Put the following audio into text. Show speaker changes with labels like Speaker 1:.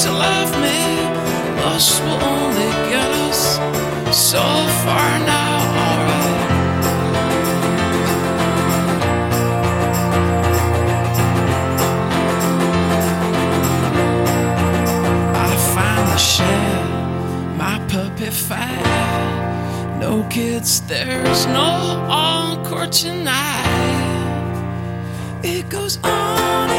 Speaker 1: to love me. Lust will only get us so far now, alright. I find the shed, my puppy fat. No kids, there's no encore tonight. It goes on